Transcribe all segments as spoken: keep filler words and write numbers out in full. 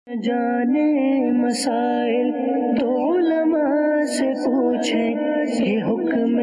جانے مسائل تو علماء سے پوچھیں، یہ حکم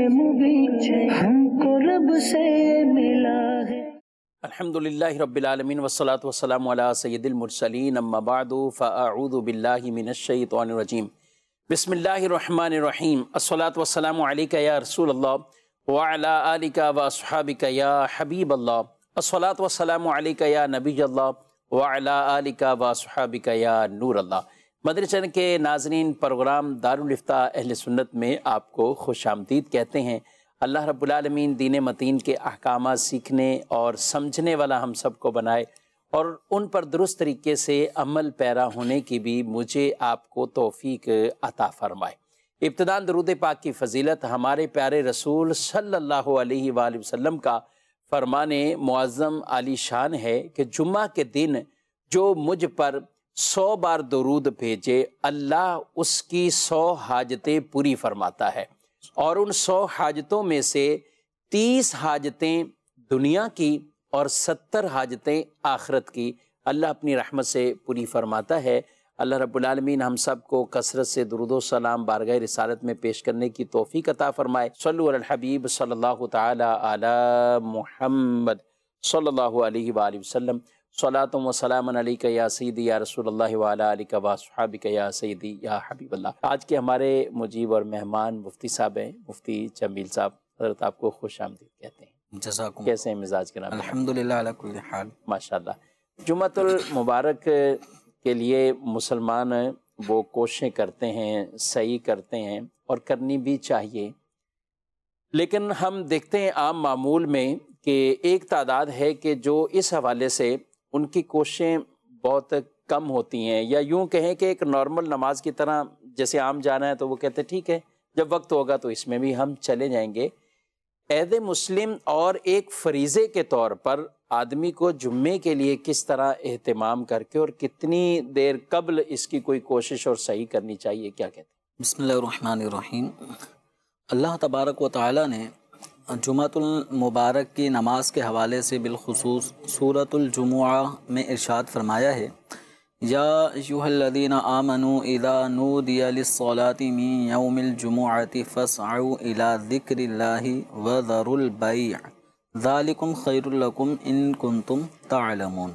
مبین ہم کو رب سے ملا ہے۔ الحمدللہ رب العالمین والصلاة والسلام علی سید المرسلین، اما بعد فاعوذ باللہ من الشیطان الرجیم، بسم اللہ الرحمن الرحیم، الصلاة والسلام علیک یا رسول اللہ وعلی آلک واصحابک یا حبیب اللہ، الصلاة والسلام علیک یا نبی اللہ وعلی آلک واصحابک یا نور اللہ۔ مدنی چینل کے ناظرین، پروگرام دارالافتاء اہل سنت میں آپ کو خوش آمدید کہتے ہیں۔ اللہ رب العالمین دین متین کے احکامات سیکھنے اور سمجھنے والا ہم سب کو بنائے اور ان پر درست طریقے سے عمل پیرا ہونے کی بھی مجھے آپ کو توفیق عطا فرمائے۔ ابتداءً درود پاک کی فضیلت ہمارے پیارے رسول صلی اللہ علیہ وآلہ وسلم کا فرمان معظم عالی شان ہے کہ جمعہ کے دن جو مجھ پر سو بار درود بھیجے، اللہ اس کی سو حاجتیں پوری فرماتا ہے، اور ان سو حاجتوں میں سے تیس حاجتیں دنیا کی اور ستر حاجتیں آخرت کی اللہ اپنی رحمت سے پوری فرماتا ہے۔ اللہ رب العالمین ہم سب کو کثرت سے درود و سلام بارگاہ رسالت میں پیش کرنے کی توفیق عطا فرمائے۔ صلو علی الحبیب صلی اللہ تعالی علی محمد صلی اللہ علیہ وآلہ وسلم، صلاۃ و سلام علیک یا سیدی یا رسول اللہ وعلی آلک واصحابک یا سیدی یا حبیب اللہ۔ آج کے ہمارے مجیب اور مہمان مفتی صاحب ہیں، مفتی جمیل صاحب، حضرت آپ کو خوش آمدید کہتے ہیں۔ جزاکم کیسے ہیں مزاج کے نام؟ الحمدللہ علی کل حال، ماشاءاللہ۔ جمعۃ المبارک کے لیے مسلمان وہ کوششیں کرتے ہیں، صحیح کرتے ہیں اور کرنی بھی چاہیے، لیکن ہم دیکھتے ہیں عام معمول میں کہ ایک تعداد ہے کہ جو اس حوالے سے ان کی کوششیں بہت کم ہوتی ہیں، یا یوں کہیں کہ ایک نارمل نماز کی طرح جیسے عام جانا ہے تو وہ کہتے ہیں ٹھیک ہے جب وقت ہوگا تو اس میں بھی ہم چلے جائیں گے۔ عہد مسلم اور ایک فریضے کے طور پر آدمی کو جمعے کے لیے کس طرح اہتمام کر کے اور کتنی دیر قبل اس کی کوئی کوشش اور صحیح کرنی چاہیے، کیا کہتے ہیں؟ بسم اللہ الرحمن الرحیم۔ اللہ تبارک و تعالی نے جمعۃ المبارک کی نماز کے حوالے سے بالخصوص سورۃ الجمعہ میں ارشاد فرمایا ہے، یا ایھا الذین آمنوا اذا نودی للصلاۃ من یوم الجمعۃ فاسعوا الی ذکر اللہ وذروا البیع ذالکم خیر لکم ان کنتم تعلمون۔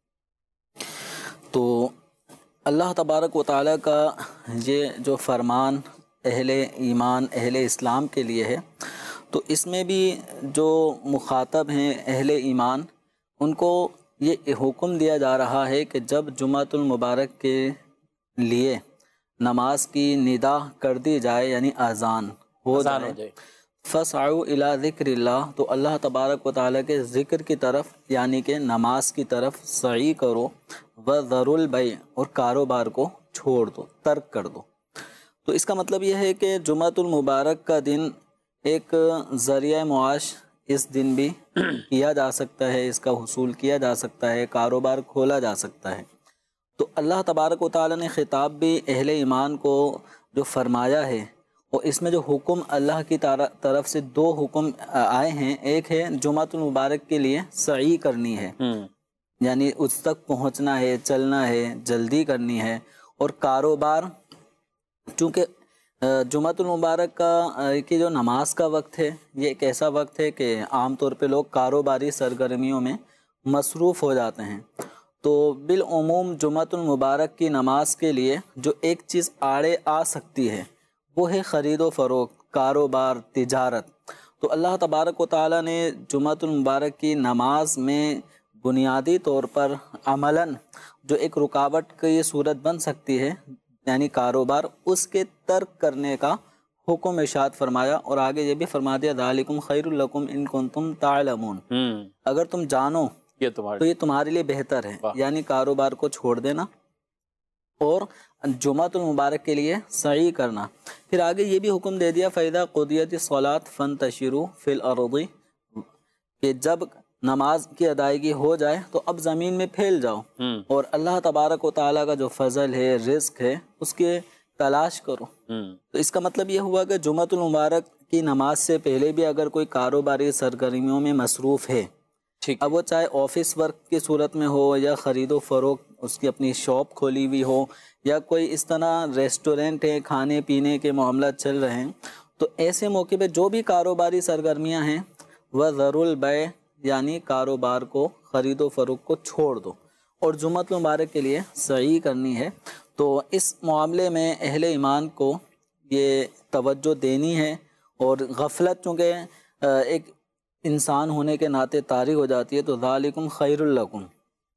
تو اللہ تبارک و تعالیٰ کا یہ جو فرمان اہل ایمان اہل اسلام کے لیے ہے، تو اس میں بھی جو مخاطب ہیں اہل ایمان ان کو یہ حکم دیا جا رہا ہے کہ جب جمعۃ المبارک کے لیے نماز کی ندا کر دی جائے، یعنی اذان ہو جائے، فَاسْعَوْا إِلَىٰ ذِكْرِ اللَّهِ، تو اللہ تبارک و تعالیٰ کے ذکر کی طرف یعنی کہ نماز کی طرف سعی کرو، وَذَرُوا الْبَيْعَ، اور کاروبار کو چھوڑ دو، ترک کر دو۔ تو اس کا مطلب یہ ہے کہ جمعۃ المبارک کا دن ایک ذریعہ معاش اس دن بھی کیا جا سکتا ہے، اس کا حصول کیا جا سکتا ہے، کاروبار کھولا جا سکتا ہے۔ تو اللہ تبارک و تعالیٰ نے خطاب بھی اہل ایمان کو جو فرمایا ہے، اور اس میں جو حکم اللہ کی طرف سے دو حکم آئے ہیں، ایک ہے جمعۃ المبارک کے لیے سعی کرنی ہے، یعنی اس تک پہنچنا ہے، چلنا ہے، جلدی کرنی ہے، اور کاروبار، چونکہ جمعۃ المبارک کا کی جو نماز کا وقت ہے یہ ایک ایسا وقت ہے کہ عام طور پہ لوگ کاروباری سرگرمیوں میں مصروف ہو جاتے ہیں، تو بالعموم جمعۃ المبارک کی نماز کے لیے جو ایک چیز آڑے آ سکتی ہے وہ ہے خرید و فروخت، کاروبار، تجارت۔ تو اللہ تبارک و تعالیٰ نے جمعۃ المبارک کی نماز میں بنیادی طور پر عملاً جو ایک رکاوٹ کی صورت بن سکتی ہے، یعنی کاروبار، اس کے ترک کرنے کا حکم ارشاد فرمایا، اور آگے یہ بھی فرما دیا ذالکم خیر لکم ان کنتم تعلمون، اگر تم جانو تو یہ تمہارے لیے بہتر ہے، یعنی کاروبار کو چھوڑ دینا اور جمعۃ المبارک کے لیے سعی کرنا۔ پھر آگے یہ بھی حکم دے دیا فَإِذَا قُضِيَتِ الصَّلَاةُ فَانتَشِرُوا فِي الْأَرْضِ، کہ جب نماز کی ادائیگی ہو جائے تو اب زمین میں پھیل جاؤ، اور اللہ تبارک و تعالیٰ کا جو فضل ہے، رزق ہے، اس کے تلاش کرو۔ تو اس کا مطلب یہ ہوا کہ جمعۃ المبارک کی نماز سے پہلے بھی اگر کوئی کاروباری سرگرمیوں میں مصروف ہے ٹھیک، اب وہ چاہے آفس ورک کی صورت میں ہو یا خرید و فروخت اس کی اپنی شاپ کھولی ہوئی ہو یا کوئی اس طرح ریسٹورینٹ ہے کھانے پینے کے معاملات چل رہے ہیں، تو ایسے موقع پہ جو بھی کاروباری سرگرمیاں ہیں وہ ضرور البیع یعنی کاروبار کو خرید و فروخت کو چھوڑ دو اور جمعۃ المبارک کے لیے سعی کرنی ہے۔ تو اس معاملے میں اہل ایمان کو یہ توجہ دینی ہے، اور غفلت چونکہ ایک انسان ہونے کے ناطے طاری ہو جاتی ہے، تو ذالکم خیر لکم،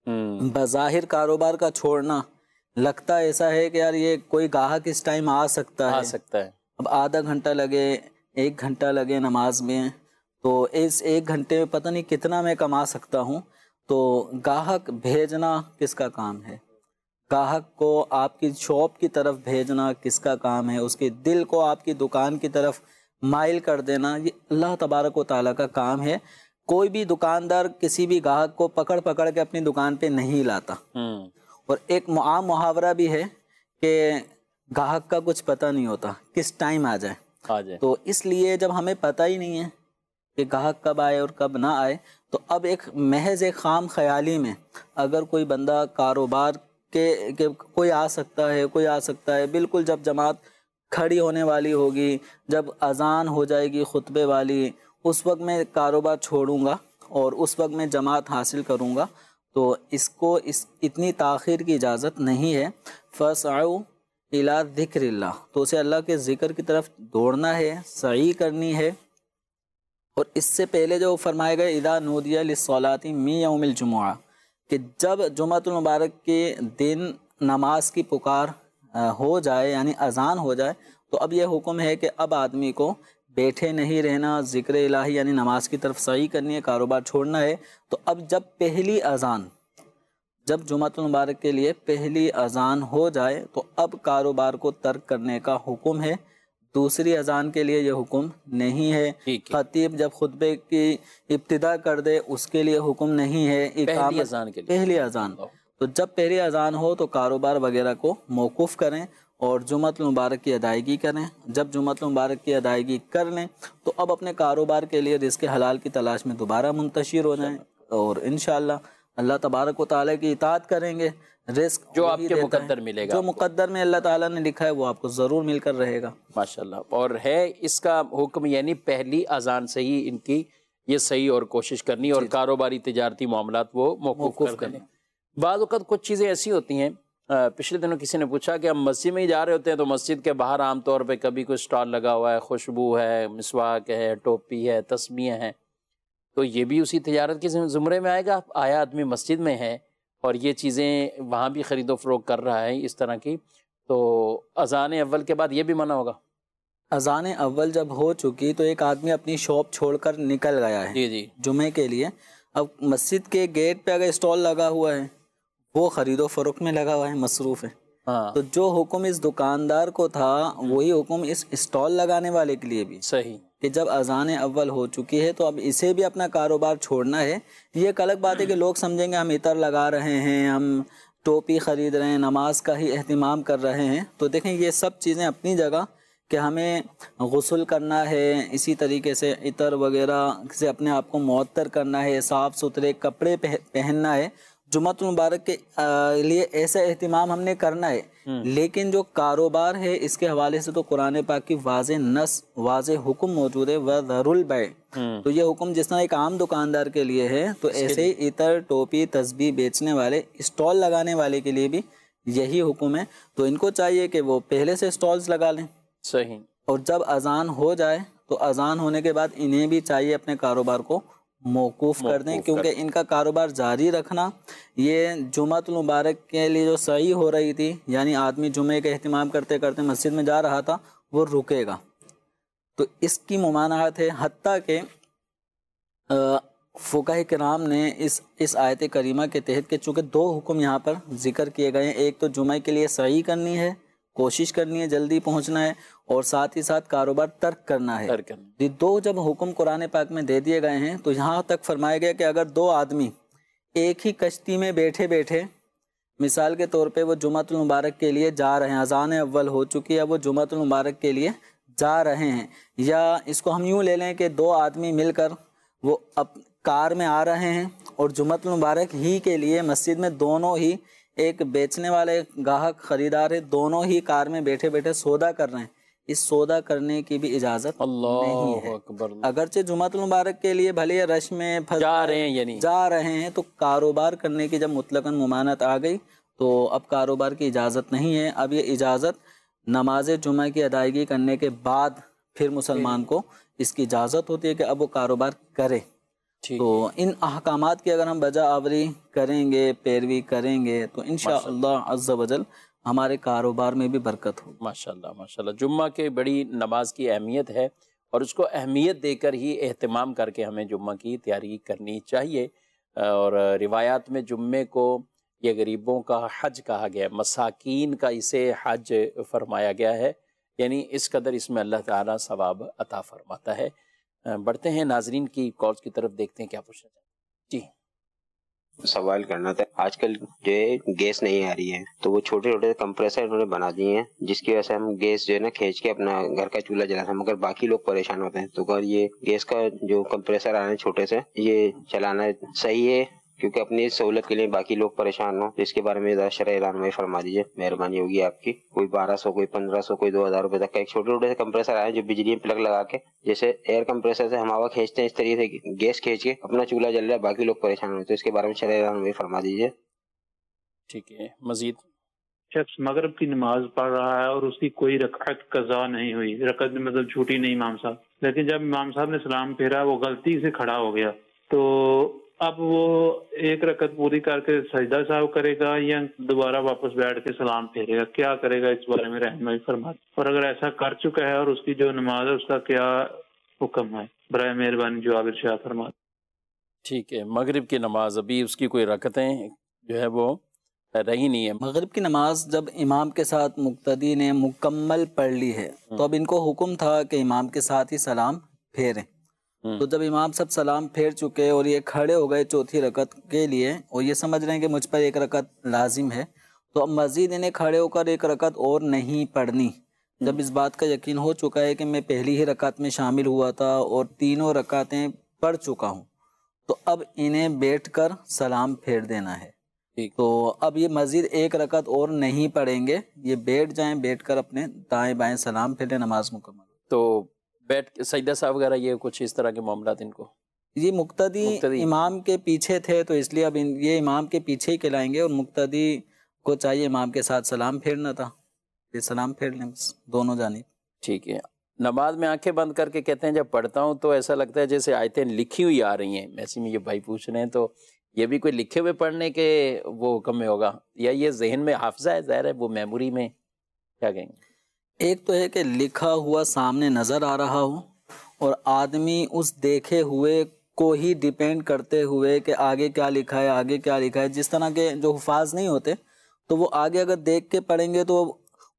بظاہر کاروبار کا چھوڑنا لگتا ایسا ہے کہ یار یہ کوئی گاہک اس ٹائم آ سکتا ہے آ سکتا ہے، اب آدھا گھنٹہ لگے ایک گھنٹہ لگے نماز میں، تو اس ایک گھنٹے میں پتہ نہیں کتنا میں کما سکتا ہوں، تو گاہک بھیجنا کس کا کام ہے؟ گاہک کو آپ کی شاپ کی طرف بھیجنا کس کا کام ہے؟ اس کے دل کو آپ کی دکان کی طرف مائل کر دینا یہ اللہ تبارک و تعالیٰ کا کام ہے۔ کوئی بھی دکاندار کسی بھی گاہک کو پکڑ پکڑ کے اپنی دکان پہ نہیں لاتا، اور ایک عام محاورہ بھی ہے کہ گاہک کا کچھ پتہ نہیں ہوتا کس ٹائم آ جائے آ جائے، تو اس لیے جب ہمیں پتہ ہی نہیں ہے کہ گاہک کب آئے اور کب نہ آئے، تو اب ایک محض ایک خام خیالی میں اگر کوئی بندہ کاروبار کے کہ کوئی آ سکتا ہے کوئی آ سکتا ہے بالکل جب جماعت کھڑی ہونے والی ہوگی، جب اذان ہو جائے گی خطبے والی، اس وقت میں کاروبار چھوڑوں گا اور اس وقت میں جماعت حاصل کروں گا، تو اس کو اس اتنی تاخیر کی اجازت نہیں ہے۔ فَاسْعَوْا إِلَىٰ ذِكْرِ اللَّهِ، تو اسے اللہ کے ذکر کی طرف دوڑنا ہے، سعی کرنی ہے۔ اور اس سے پہلے جو فرمایا گیا اِذَا نُودِيَ لِلصَّلَاةِ مِن يَوْمِ الْجُمُعَةِ، کہ جب جمعۃ المبارک کے دن نماز کی پکار ہو جائے یعنی اذان ہو جائے، تو اب یہ حکم ہے کہ اب آدمی کو بیٹھے نہیں رہنا، ذکر الہی یعنی نماز کی طرف سعی کرنی ہے، کاروبار چھوڑنا ہے۔ تو اب جب پہلی اذان جب جمعۃ المبارک کے لیے پہلی اذان ہو جائے تو اب کاروبار کو ترک کرنے کا حکم ہے، دوسری اذان کے لیے یہ حکم نہیں ہے۔ خطیب جب خطبے کی ابتدا کر دے اس کے لیے حکم نہیں ہے، پہلی اذان کے لیے پہلی اذان تو جب پہلی اذان ہو تو کاروبار وغیرہ کو موقوف کریں اور جمعۃ المبارک کی ادائیگی کریں۔ جب جمعۃ المبارک کی ادائیگی کر لیں تو اب اپنے کاروبار کے لیے رزق حلال کی تلاش میں دوبارہ منتشر ہو جائیں، اور انشاءاللہ اللہ تبارک و تعالیٰ کی اطاعت کریں گے، رزق جو آپ کے مقدر ملے گا، جو مقدر میں اللہ تعالیٰ نے لکھا ہے وہ آپ کو ضرور مل کر رہے گا ماشاءاللہ۔ اور ہے اس کا حکم یعنی پہلی اذان سے ہی ان کی یہ صحیح اور کوشش کرنی اور کاروباری تجارتی معاملات وہ موقوف کر دیں۔ بعض اوقات کچھ چیزیں ایسی ہوتی ہیں، پچھلے دنوں کسی نے پوچھا کہ ہم مسجد میں ہی جا رہے ہوتے ہیں تو مسجد کے باہر عام طور پہ کبھی کوئی سٹال لگا ہوا ہے، خوشبو ہے، مسواک ہے، ٹوپی ہے، تسبیحیں ہیں، تو یہ بھی اسی تجارت کے زمرے میں آئے گا؟ آیا آدمی مسجد میں ہے اور یہ چیزیں وہاں بھی خرید و فروخت کر رہا ہے اس طرح کی، تو اذان اول کے بعد یہ بھی منع ہوگا؟ اذان اول جب ہو چکی تو ایک آدمی اپنی شاپ چھوڑ کر نکل گیا ہے جی جی جمعے کے لیے، اب مسجد کے گیٹ پہ اگر اسٹال لگا ہوا ہے وہ خرید و فروخت میں لگا ہوا ہے، مصروف ہے، ہاں تو جو حکم اس دکاندار کو تھا وہی حکم اس اسٹال لگانے والے کے لیے بھی صحیح، کہ جب اذان اول ہو چکی ہے تو اب اسے بھی اپنا کاروبار چھوڑنا ہے۔ یہ ایک الگ بات ہے کہ لوگ سمجھیں گے ہم عطر لگا رہے ہیں، ہم ٹوپی خرید رہے ہیں، نماز کا ہی اہتمام کر رہے ہیں، تو دیکھیں یہ سب چیزیں اپنی جگہ کہ ہمیں غسل کرنا ہے، اسی طریقے سے عطر وغیرہ سے اپنے آپ کو معطر کرنا ہے، صاف ستھرے کپڑے پہننا ہے، جمعۃ المبارک کے لیے ایسا اہتمام ہم نے کرنا ہے۔ لیکن جو کاروبار ہے اس کے حوالے سے تو قرآن پاک کی واضح نص واضح حکم موجود ہے، وَذَرُوا الْبَيْعَ، تو یہ حکم جس طرح ایک عام دکاندار کے لیے ہے تو ایسے ہی عطر ٹوپی تسبیح بیچنے والے اسٹال لگانے والے کے لیے بھی یہی حکم ہے، تو ان کو چاہیے کہ وہ پہلے سے اسٹالز لگا لیں، صحیح، اور جب اذان ہو جائے تو اذان ہونے کے بعد انہیں بھی چاہیے اپنے کاروبار کو موقوف کر دیں، کیونکہ ان کا کاروبار جاری رکھنا یہ جمعۃ المبارک کے لیے جو سعی ہو رہی تھی یعنی آدمی جمعے کا اہتمام کرتے کرتے مسجد میں جا رہا تھا وہ رکے گا، تو اس کی ممانعت ہے۔ حتیٰ کہ فقہ کرام نے اس اس آیت کریمہ کے تحت کہ چونکہ دو حکم یہاں پر ذکر کیے گئے ہیں، ایک تو جمعے کے لیے سعی کرنی ہے، کوشش کرنی ہے، جلدی پہنچنا ہے، اور ساتھ ہی ساتھ کاروبار ترک کرنا ہے، یہ دو جب حکم قرآن پاک میں دے دیے گئے ہیں تو یہاں تک فرمایا گیا کہ اگر دو آدمی ایک ہی کشتی میں بیٹھے بیٹھے مثال کے طور پہ وہ جمعۃ المبارک کے لیے جا رہے ہیں، اذان اول ہو چکی ہے، وہ جمعۃ المبارک کے لیے جا رہے ہیں، یا اس کو ہم یوں لے لیں کہ دو آدمی مل کر وہ کار میں آ رہے ہیں اور جمعۃ المبارک ہی کے لیے مسجد میں دونوں ہی ایک بیچنے والے گاہک خریدار ہے، دونوں ہی کار میں بیٹھے بیٹھے سودا کر رہے ہیں، اس سودا کرنے کی بھی اجازت نہیں ہے۔ اکبر، اگرچہ جمعۃ المبارک کے لیے بھلے رش میں پھنس جا رہے ہیں یعنی جا رہے ہیں، تو کاروبار کرنے کی جب مطلقاً ممانعت آ گئی تو اب کاروبار کی اجازت نہیں ہے۔ اب یہ اجازت نماز جمعہ کی ادائیگی کرنے کے بعد پھر مسلمان کو اس کی اجازت ہوتی ہے کہ اب وہ کاروبار کرے۔ تو ان احکامات کی اگر ہم بجا آوری کریں گے، پیروی کریں گے، تو انشاءاللہ عز و جل ہمارے کاروبار میں بھی برکت ہو۔ ماشاءاللہ ماشاءاللہ، جمعہ کے بڑی نماز کی اہمیت ہے اور اس کو اہمیت دے کر ہی اہتمام کر کے ہمیں جمعہ کی تیاری کرنی چاہیے۔ اور روایات میں جمعے کو یہ غریبوں کا حج کہا گیا ہے، مساکین کا اسے حج فرمایا گیا ہے، یعنی اس قدر اس میں اللہ تعالیٰ ثواب عطا فرماتا ہے۔ بڑھتے ہیں ناظرین کی کالز کی طرف، دیکھتے ہیں کیا پوچھنا چاہتے ہیں۔ جی سوال کرنا تھا، آج کل جو ہے گیس نہیں آ رہی ہے تو وہ چھوٹے چھوٹے کمپریسر انہوں نے بنا دیے ہیں جس کی وجہ سے ہم گیس جو ہے نا کھینچ کے اپنا گھر کا چولہا جلاتے ہیں، مگر باقی لوگ پریشان ہوتے ہیں۔ تو اگر یہ گیس کا جو کمپریسر آ رہے ہیں چھوٹے سے، یہ چلانا صحیح ہے کیونکہ اپنی سہولت کے لیے باقی لوگ پریشان ہوں؟ اس کے بارے میں ذرا شرح رہنمائی فرما دیجیے، مہربانی ہوگی آپ کی۔ کوئی بارہ سو کوئی پندرہ سو کوئی دو ہزار روپے تک کا ایک چھوٹے چھوٹے سے کمپریسر آئے جو بجلی میں پلگ لگا کے جیسے ایئر کمپریسر سے ہم ہوا کھینچتے ہیں، اس طریقے سے گیس کھینچ کے اپنا چولہا جل رہا ہے، باقی لوگ پریشان ہوتے ہیں، اس کے بارے میں شرح رہنمائی فرما دیجیے۔ ٹھیک ہے، مزید شخص مغرب کی نماز پڑھ رہا ہے اور اس کی کوئی رکعت قضا نہیں ہوئی، رکعت مطلب چھوٹی نہیں امام صاحب، لیکن جب امام صاحب نے سلام پھیرا وہ غلطی سے کھڑا ہو گیا، تو اب وہ ایک رکعت پوری کر کے سجدہ صاحب کرے گا یا دوبارہ واپس بیٹھ کے سلام پھیرے گا؟ کیا کرے گا اس بارے میں رہنمائی فرما، اور اگر ایسا کر چکا ہے اور اس کی جو نماز ہے اس کا کیا حکم ہے؟ برائے مہربانی جواب ارشاد فرما۔ ٹھیک ہے، مغرب کی نماز ابھی اس کی کوئی رکعتیں جو ہے وہ رہی نہیں ہے۔ مغرب کی نماز جب امام کے ساتھ مقتدی نے مکمل پڑھ لی ہے تو اب ان کو حکم تھا کہ امام کے ساتھ ہی سلام پھیریں، تو جب امام سب سلام پھیر چکے اور یہ کھڑے ہو گئے چوتھی رکعت کے لیے اور یہ سمجھ رہے ہیں کہ مجھ پر ایک رکعت لازم ہے، تو اب مزید انہیں کھڑے ہو کر ایک رکعت اور نہیں پڑھنی۔ جب اس بات کا یقین ہو چکا ہے کہ میں پہلی ہی رکعت میں شامل ہوا تھا اور تینوں رکعتیں پڑھ چکا ہوں، تو اب انہیں بیٹھ کر سلام پھیر دینا ہے۔ تو اب یہ مزید ایک رکعت اور نہیں پڑھیں گے، یہ بیٹھ جائیں، بیٹھ کر اپنے دائیں بائیں سلام پھیریں، نماز مکمل۔ تو بیٹھ سجدہ صاحب وغیرہ یہ کچھ اس طرح کے معاملات ان کو یہ مقتدی, مقتدی امام کے پیچھے تھے تو اس لیے اب یہ امام کے پیچھے ہی کہلائیں گے، اور مقتدی کو چاہیے امام کے ساتھ سلام پھیرنا تھا، یہ سلام پھیر لیں بس دونوں جانب۔ ٹھیک ہے، نماز میں آنکھیں بند کر کے کہتے ہیں جب پڑھتا ہوں تو ایسا لگتا ہے جیسے آیتیں لکھی ہوئی آ رہی ہیں، ایسے میں یہ بھائی پوچھ رہے ہیں، تو یہ بھی کوئی لکھے ہوئے پڑھنے کے وہ حکم میں ہوگا یا یہ ذہن میں حافظہ ہے؟ ظاہر ہے وہ میموری میں، کیا کہیں گے؟ ایک تو ہے کہ لکھا ہوا سامنے نظر آ رہا ہو اور آدمی اس دیکھے ہوئے کو ہی ڈیپینڈ کرتے ہوئے کہ آگے کیا لکھا ہے آگے کیا لکھا ہے، جس طرح کے جو حفاظ نہیں ہوتے تو وہ آگے اگر دیکھ کے پڑھیں گے تو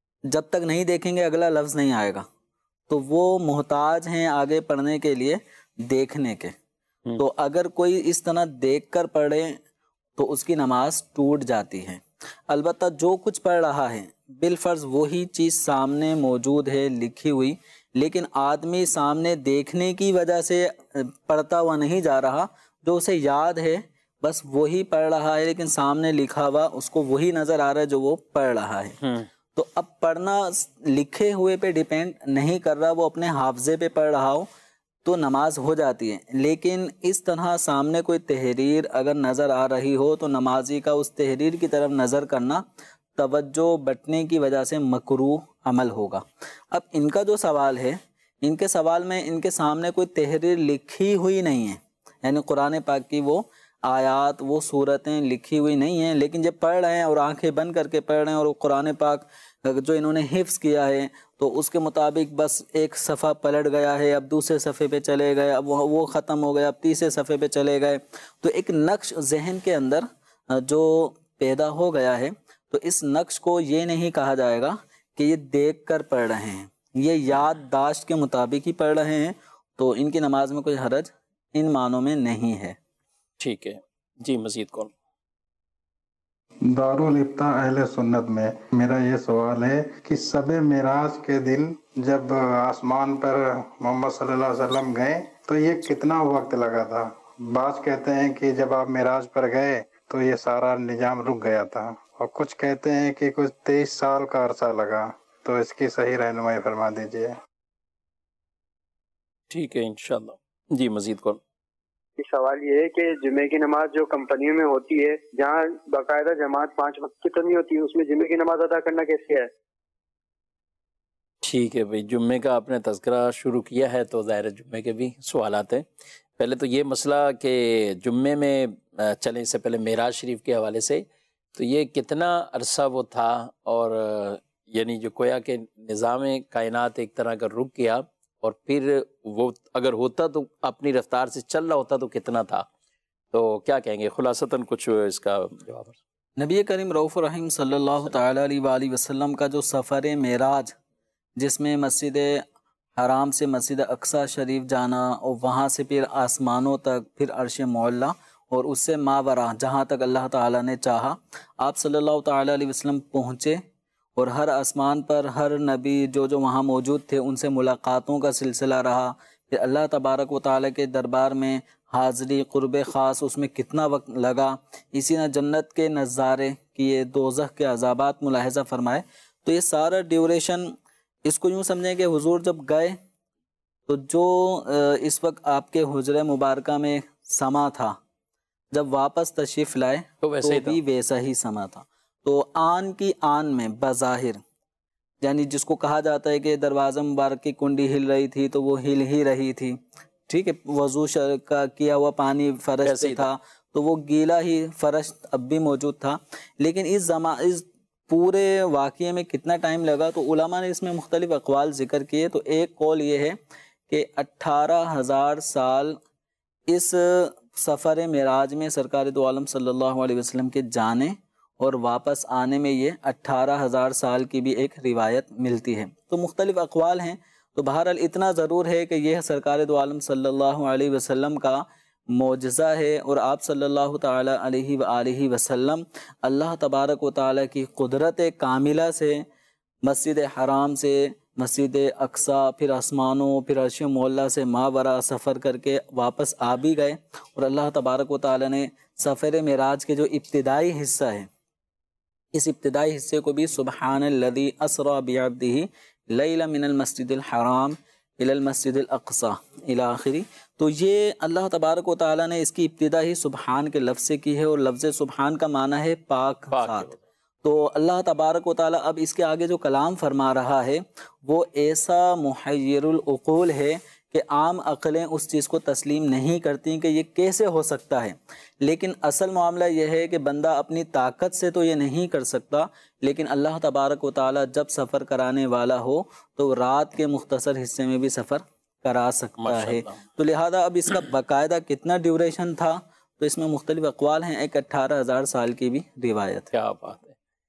جب تک نہیں دیکھیں گے اگلا لفظ نہیں آئے گا، تو وہ محتاج ہیں آگے پڑھنے کے لیے دیکھنے کے۔ تو اگر کوئی اس طرح دیکھ کر پڑھے تو اس کی نماز ٹوٹ جاتی ہے۔ البتہ جو کچھ پڑھ رہا ہے بالفرض وہی چیز سامنے موجود ہے لکھی ہوئی، لیکن آدمی سامنے دیکھنے کی وجہ سے پڑھتا ہوا نہیں جا رہا، جو اسے یاد ہے بس وہی پڑھ رہا ہے، لیکن سامنے لکھا ہوا اس کو وہی نظر آ رہا ہے جو وہ پڑھ رہا ہے۔ تو اب پڑھنا لکھے ہوئے پہ ڈیپینڈ نہیں کر رہا، وہ اپنے حافظے پہ پڑھ رہا ہو تو نماز ہو جاتی ہے، لیکن اس طرح سامنے کوئی تحریر اگر نظر آ رہی ہو تو نمازی کا اس تحریر کی طرف نظر کرنا توجہ بٹنے کی وجہ سے مکروہ عمل ہوگا۔ اب ان کا جو سوال ہے، ان کے سوال میں ان کے سامنے کوئی تحریر لکھی ہوئی نہیں ہے، یعنی قرآن پاک کی وہ آیات وہ صورتیں لکھی ہوئی نہیں ہیں، لیکن جب پڑھ رہے ہیں اور آنکھیں بند کر کے پڑھ رہے ہیں اور قرآن پاک جو انہوں نے حفظ کیا ہے تو اس کے مطابق بس ایک صفحہ پلٹ گیا ہے، اب دوسرے صفحے پہ چلے گئے، اب وہ ختم ہو گیا، اب تیسرے صفحے پہ چلے گئے، تو ایک نقش ذہن کے اندر جو پیدا ہو گیا ہے، تو اس نقش کو یہ نہیں کہا جائے گا کہ یہ دیکھ کر پڑھ رہے ہیں، یہ یاد داشت کے مطابق ہی پڑھ رہے ہیں، تو ان کی نماز میں کوئی حرج ان معنوں میں نہیں ہے۔ ٹھیک ہے جی، مزید کون؟ دارالفتاء اہل سنت میں میرا یہ سوال ہے کہ شب معراج کے دن جب آسمان پر محمد صلی اللہ علیہ وسلم گئے تو یہ کتنا وقت لگا تھا؟ بعض کہتے ہیں کہ جب آپ معراج پر گئے تو یہ سارا نظام رک گیا تھا، اور کچھ کہتے ہیں کہ کچھ تیئیس سال کا عرصہ لگا، تو اس کی صحیح رہنمائی فرما دیجیے۔ ٹھیک ہے انشاءاللہ۔ جی مزید کون؟ سوال یہ ہے کہ جمعے کی نماز جو کمپنیوں میں ہوتی ہے، جہاں باقاعدہ جماعت پانچ وقت کی تو نہیں ہوتی، اس میں جمعے کی نماز ادا کرنا کیسے ہے؟ ٹھیک ہے بھائی، جمعے کا آپ نے تذکرہ شروع کیا ہے تو ظاہر جمعے کے بھی سوالات ہیں۔ پہلے تو یہ مسئلہ کہ جمعے میں چلیں، اس سے پہلے معراج شریف کے حوالے سے تو یہ کتنا عرصہ وہ تھا، اور یعنی جو گویا کہ نظام کائنات ایک طرح کا رک گیا، اور پھر وہ اگر ہوتا تو اپنی رفتار سے چل رہا ہوتا تو کتنا تھا، تو کیا کہیں گے خلاصتاً کچھ اس کا جواب؟ نبی کریم رؤوف الرحیم صلی اللہ تعالیٰ علیہ وآلہ وسلم کا جو سفر معراج، جس میں مسجد حرام سے مسجد اقصی شریف جانا، اور وہاں سے پھر آسمانوں تک، پھر عرش معلیٰ، اور اس سے ماورا جہاں تک اللہ تعالیٰ نے چاہا آپ صلی اللہ تعالیٰ علیہ وسلم پہنچے، اور ہر آسمان پر ہر نبی جو جو وہاں موجود تھے ان سے ملاقاتوں کا سلسلہ رہا، پھر اللہ تبارک و تعالیٰ کے دربار میں حاضری، قرب خاص، اس میں کتنا وقت لگا، اسی طرح جنت کے نظارے کیے، دوزخ کے عذابات ملاحظہ فرمائے۔ تو یہ سارا ڈیوریشن، اس کو یوں سمجھیں کہ حضور جب گئے تو جو اس وقت آپ کے حجرہ مبارکہ میں سما تھا، جب واپس تشریف لائے تو ویسے ہی تو بھی ویسا ہی سما تھا۔ تو آن کی آن میں بظاہر، یعنی جس کو کہا جاتا ہے کہ دروازہ مبارک کی کنڈی ہل رہی تھی تو وہ ہل ہی رہی تھی، ٹھیک ہے، وضو کا کیا ہوا پانی فرش سے تھا تو وہ گیلا ہی فرش اب بھی موجود تھا۔ لیکن اس زمان اس پورے واقعے میں کتنا ٹائم لگا، تو علماء نے اس میں مختلف اقوال ذکر کیے۔ تو ایک قول یہ ہے کہ اٹھارہ ہزار سال اس سفر معراج میں سرکار دو عالم صلی اللہ علیہ وسلم کے جانے اور واپس آنے میں یہ اٹھارہ ہزار سال کی بھی ایک روایت ملتی ہے۔ تو مختلف اقوال ہیں، تو بہرحال اتنا ضرور ہے کہ یہ سرکار دو عالم صلی اللہ علیہ وسلم کا معجزہ ہے، اور آپ صلی اللہ تعالی علیہ وآلہ وسلم اللہ تبارک و تعالی کی قدرت کاملہ سے مسجد حرام سے مسجد اقصی، پھر آسمانوں، پھر عرش معلیٰ سے ماورا سفر کر کے واپس آ بھی گئے، اور اللہ تبارک و تعالی نے سفر معراج کے جو ابتدائی حصہ ہے، اس ابتدائی حصے کو بھی سبحان الذی اسری بعبدہ لیلا من المسجد الحرام الی المسجد الاقصی الی آخری، تو یہ اللہ تبارک و تعالی نے اس کی ابتدا ہی سبحان کے لفظ سے کی ہے، اور لفظ سبحان کا معنی ہے پاک ذات۔ تو اللہ تبارک و تعالی اب اس کے آگے جو کلام فرما رہا ہے وہ ایسا محیر العقول ہے کہ عام عقلیں اس چیز کو تسلیم نہیں کرتی کہ یہ کیسے ہو سکتا ہے۔ لیکن اصل معاملہ یہ ہے کہ بندہ اپنی طاقت سے تو یہ نہیں کر سکتا، لیکن اللہ تبارک و تعالی جب سفر کرانے والا ہو تو رات کے مختصر حصے میں بھی سفر کرا سکتا ہے۔ تو لہذا اب اس کا باقاعدہ کتنا ڈیوریشن تھا، تو اس میں مختلف اقوال ہیں، ایک اٹھارہ ہزار سال کی بھی روایت۔ کیا بات ہے۔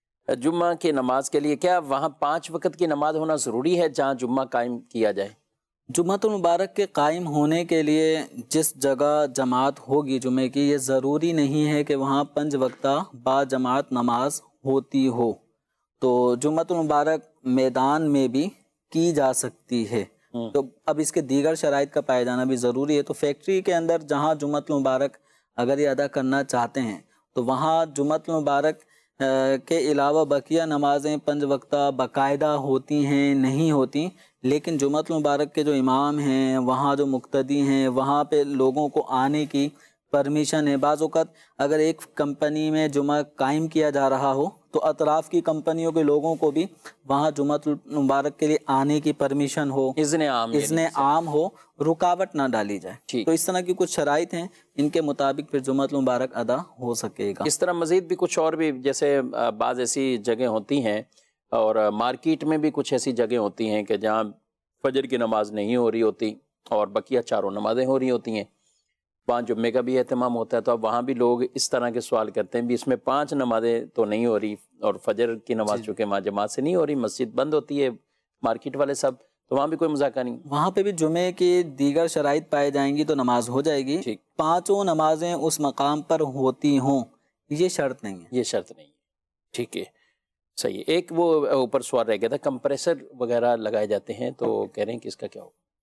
جمعہ کی نماز کے لیے کیا وہاں پانچ وقت کی نماز ہونا ضروری ہے جہاں جمعہ قائم کیا جائے؟ جمعہ المبارک کے قائم ہونے کے لیے جس جگہ جماعت ہوگی جمعے کی، یہ ضروری نہیں ہے کہ وہاں پنج وقتہ با جماعت نماز ہوتی ہو، تو جمعہ المبارک میدان میں بھی کی جا سکتی ہے۔ تو اب اس کے دیگر شرائط کا پائے جانا بھی ضروری ہے۔ تو فیکٹری کے اندر جہاں جمعہ المبارک اگر یہ ادا کرنا چاہتے ہیں تو وہاں جمعہ المبارک کے علاوہ بقیہ نمازیں پنج وقتہ باقاعدہ ہوتی ہیں نہیں ہوتی، لیکن جمعہ المبارک کے جو امام ہیں، وہاں جو مقتدی ہیں، وہاں پہ لوگوں کو آنے کی پرمیشن ہے۔ بعض اوقات اگر ایک کمپنی میں جمعہ قائم کیا جا رہا ہو تو اطراف کی کمپنیوں کے لوگوں کو بھی وہاں جمعہ المبارک کے لیے آنے کی پرمیشن ہو، اذن عام اذن عام ہو، رکاوٹ نہ ڈالی جائے۔ تو اس طرح کی کچھ شرائط ہیں، ان کے مطابق پھر جمعہ المبارک ادا ہو سکے گا۔ اس طرح مزید بھی کچھ اور بھی، جیسے بعض ایسی جگہ ہوتی ہیں اور مارکیٹ میں بھی کچھ ایسی جگہ ہوتی ہیں کہ جہاں فجر کی نماز نہیں ہو رہی ہوتی اور بقیہ چاروں نمازیں ہو رہی ہوتی ہیں، وہاں جمعے کا بھی اہتمام ہوتا ہے، تو اب وہاں بھی لوگ اس طرح کے سوال کرتے ہیں بھی اس میں پانچ نمازیں تو نہیں ہو رہی، اور فجر کی نماز چونکہ وہاں جماعت سے نہیں ہو رہی، مسجد بند ہوتی ہے، مارکیٹ والے سب، تو وہاں بھی کوئی مذاکرہ نہیں؟ وہاں پہ بھی جمعے کی دیگر شرائط پائے جائیں گی تو نماز ہو جائے گی، پانچوں نمازیں اس مقام پر ہوتی ہوں، یہ شرط نہیں ہے۔ یہ شرط نہیں ہے، ٹھیک ہے، صحیح ہے۔ ایک وہ اوپر سوال رہ گیا تھا، کمپریسر وغیرہ لگائے جاتے ہیں تو کہہ رہے ہیں کہ اس کا کیا ہوگا؟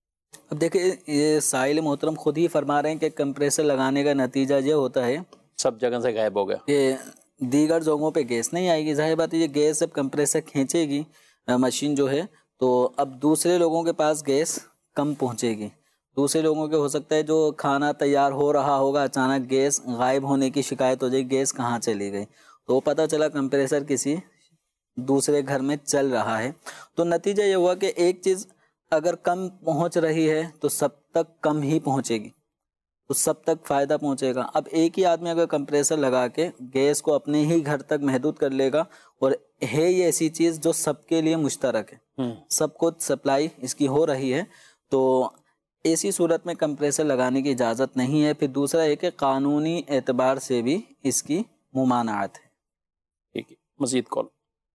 اب دیکھیں یہ سائل محترم خود ہی فرما رہے ہیں کہ کمپریسر لگانے کا نتیجہ یہ ہوتا ہے سب جگہ سے غائب ہو گیا کہ دیگر جگہوں پہ گیس نہیں آئے گی. ظاہر بات ہے یہ گیس جب کمپریسر کھینچے گی مشین جو ہے تو اب دوسرے لوگوں کے پاس گیس کم پہنچے گی. دوسرے لوگوں کے ہو سکتا ہے جو کھانا تیار ہو رہا ہوگا اچانک گیس غائب ہونے کی شکایت ہو جائے گیس کہاں چلی گئی, تو پتہ چلا کمپریسر کسی دوسرے گھر میں چل رہا ہے. تو نتیجہ یہ ہوا کہ ایک چیز اگر کم پہنچ رہی ہے تو سب تک کم ہی پہنچے گی, تو سب تک فائدہ پہنچے گا. اب ایک ہی آدمی اگر کمپریسر لگا کے گیس کو اپنے ہی گھر تک محدود کر لے گا, اور ہے یہ ایسی چیز جو سب کے لیے مشترک ہے, سب کو سپلائی اس کی ہو رہی ہے, تو ایسی صورت میں کمپریسر لگانے کی اجازت نہیں ہے. پھر دوسرا ہے کہ قانونی اعتبار سے بھی اس کی ممانعت ہے. ٹھیک ہے, مزید کال.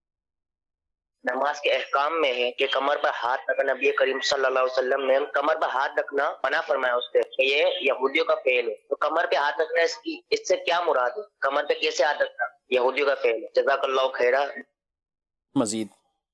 نماز کے احکام میں ہے کہ کمر پر ہاتھ رکھنا, نبی کریم صلی اللہ علیہ وسلم نے کمر پر ہاتھ رکھنا منع فرمایا اس سے کہ یہ یہودیوں کا فعل ہے. تو کمر پہ ہاتھ رکھنا اس کی اس سے کیا مراد ہے؟ کمر پہ کیسے ہاتھ رکھنا یہودیوں کا فعل ہے؟ جزاک اللہ خیرہ. مزید